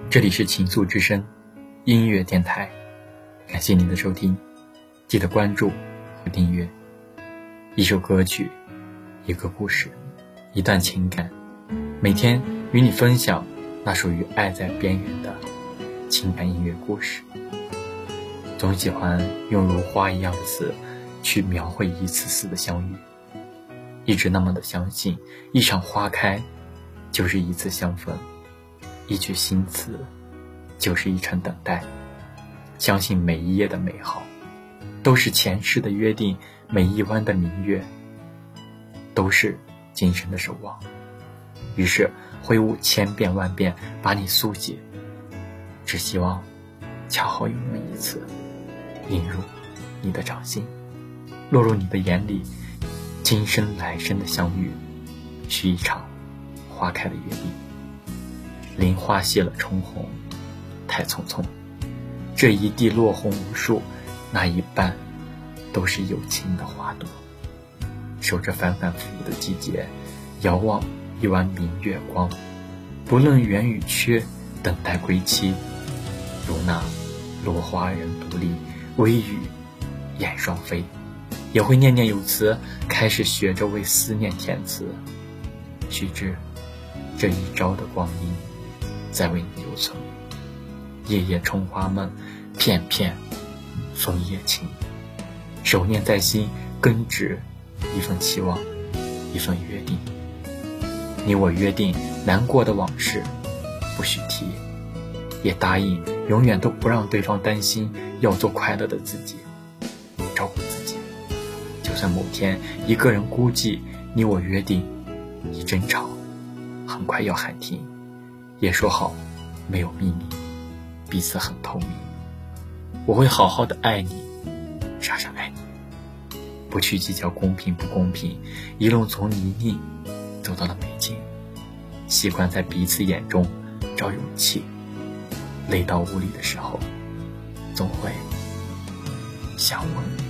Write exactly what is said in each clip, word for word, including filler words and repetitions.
这里是情愫之声音乐电台，感谢您的收听，记得关注和订阅。一首歌曲，一个故事，一段情感，每天与你分享那属于爱在边缘的情感音乐故事。总喜欢用如花一样的词去描绘一次次的相遇，一直那么的相信，一场花开就是一次相逢，一句新词就是一程等待。相信每一页的美好都是前世的约定，每一弯的明月都是今生的守望。于是挥舞千遍万遍把你速写，只希望恰好有那么一次映入你的掌心，落入你的眼里，今生来生的相遇是一场花开的约定。林花谢了重红太匆匆，这一地落红无数，那一半都是有情的花朵。守着反反复复的季节，遥望一弯明月光，不论圆与缺，等待归期。如那落花人独立，微雨燕双飞，也会念念有词，开始学着为思念填词。须知这一朝的光阴在为你留存，夜夜冲花梦，片片枫叶情。守念在心，根植一份期望，一份约定。你我约定难过的往事不许提，也答应永远都不让对方担心，要做快乐的自己，照顾自己。就算某天一个人孤寂，你我约定一争吵很快要喊停，也说好没有秘密，彼此很透明。我会好好的爱你，傻傻爱你，不去计较公平不公平，一路从泥泞走到了美景。习惯在彼此眼中找勇气，累到无力的时候总会相吻。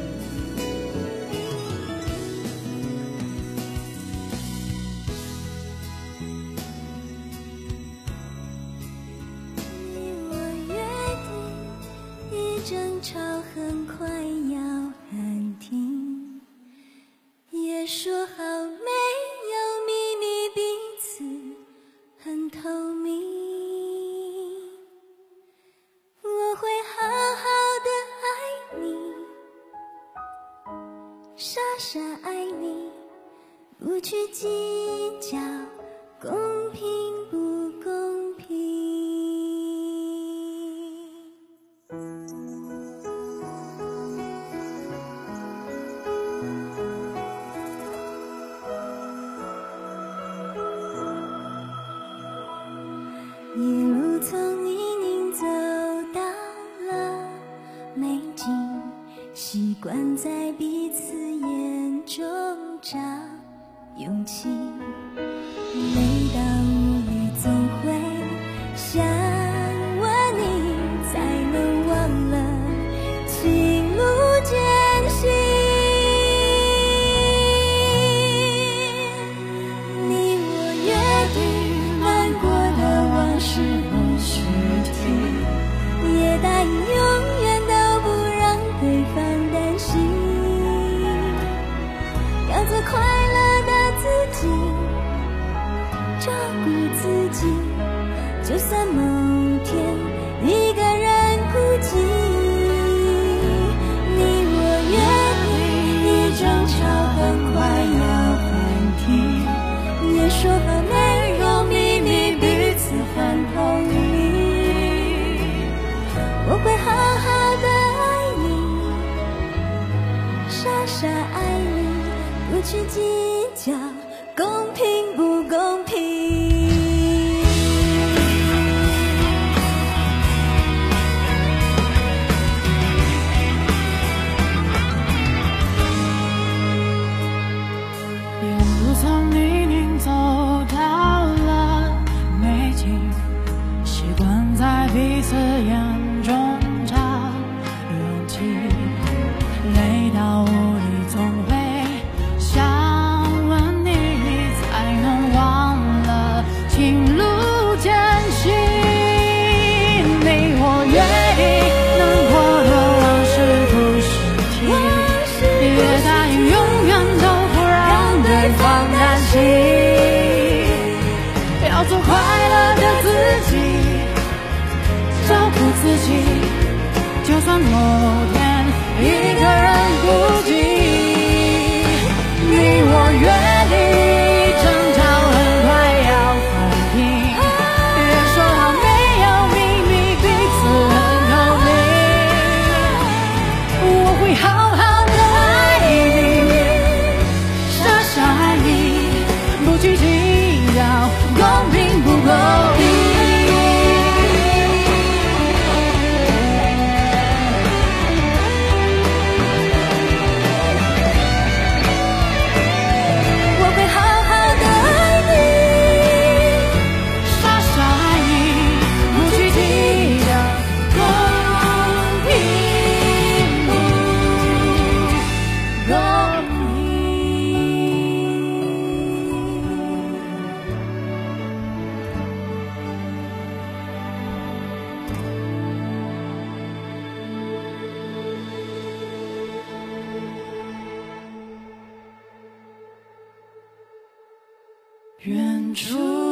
争吵很快要喊停，也说好没有秘密，彼此很透明。我会好好的爱你，傻傻爱你，不去计较公平不公平。一路从泥泞走到了美景，习惯在彼此眼中找勇气，累到无力总会想问你，才能忘了情路艰辛。你我约定难过的往事不许提，也答应永远都不让对方担心，要做快乐的自己，照顾自己，就算某天一个人孤寂。你我约定一争吵很快要喊停，也说好没有秘密，彼此很透明。我会好好的爱你，傻傻爱你，不去计较公平不公平。 一路从泥泞走到了美景，习惯在彼此眼中找勇气，累到无力总会想问你，才能忘了情路艰辛。 算某天一个人孤寂，你我约定争吵很快要和平，也说好没有秘密，彼此很透明。我会好好的爱你，傻傻爱你，不去计较公平不公平。远处